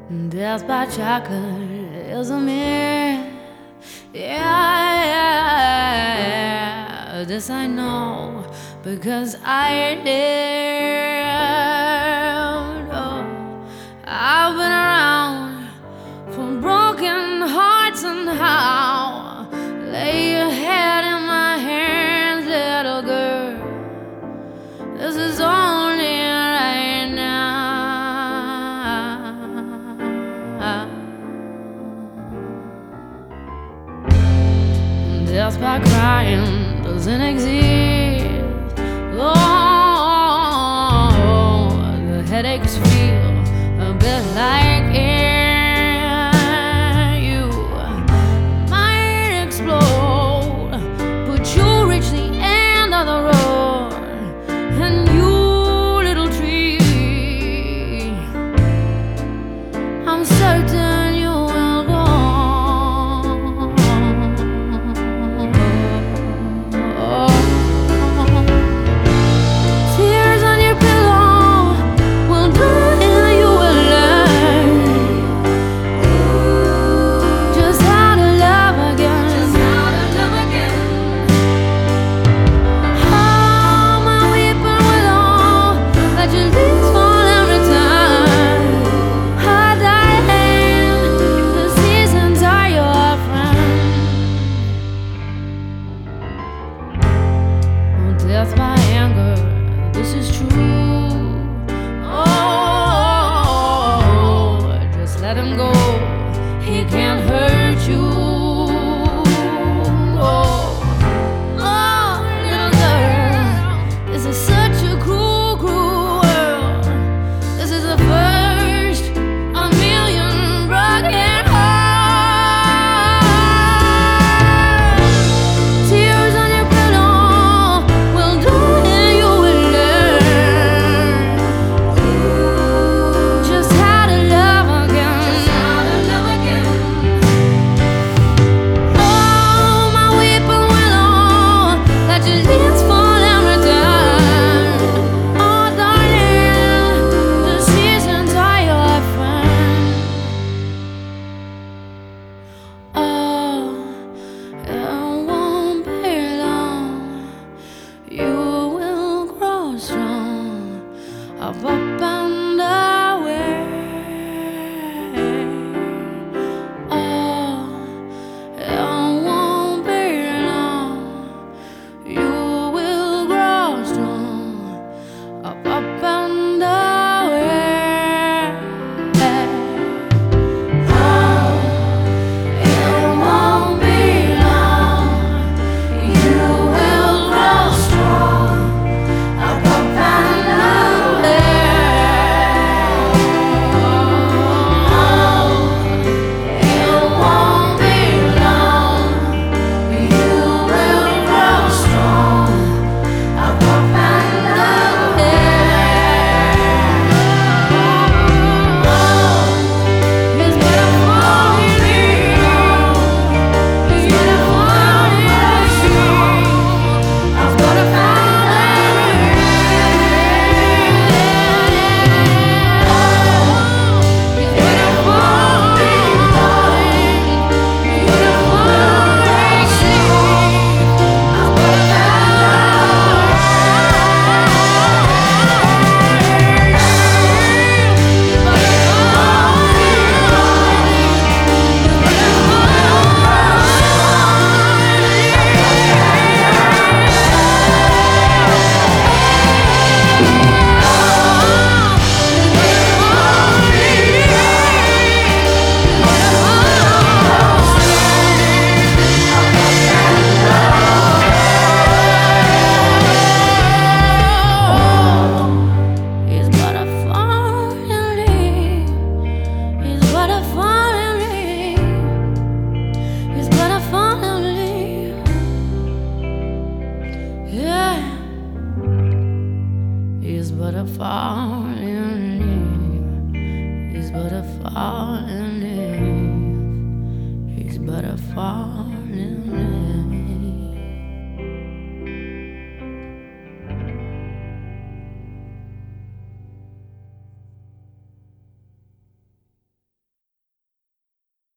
Death by chocolate is a myth. Yeah, this I know because I did. Oh, I've been around for broken hearts and how. Lay your head in my hands, little girl. This is only right now. Death by crying doesn't exist. Oh, the headaches feel a bit like air. You might explode, but you'll reach the end of the road. And you, little tree, I'm certain you will go. Tears on your pillow will do it. You will learn just how to love again. Oh, my weeping willow, let your leaves fall and return. Oh, darling, the seasons are your friend. Oh, death by anger, this is true. Oh, just let him go. He can't hurt you. Oh, little girl, this is such a cruel, cruel world. This is the first a million broken hearts. Tears on your pillow will do it. You will learn just how to love again. Oh, my weeping willow, let your leaves fall and return. Oh, darling, the seasons are your friend. Oh, it won't be long. You will grow strong up and away. Oh, it won't be long. You will grow strong up and away. Oh, it won't be long. You will grow strong up and away. Oh, it won't be long. You will grow strong up and He's but a falling leaf. He's but a falling leaf. He's but a falling leaf.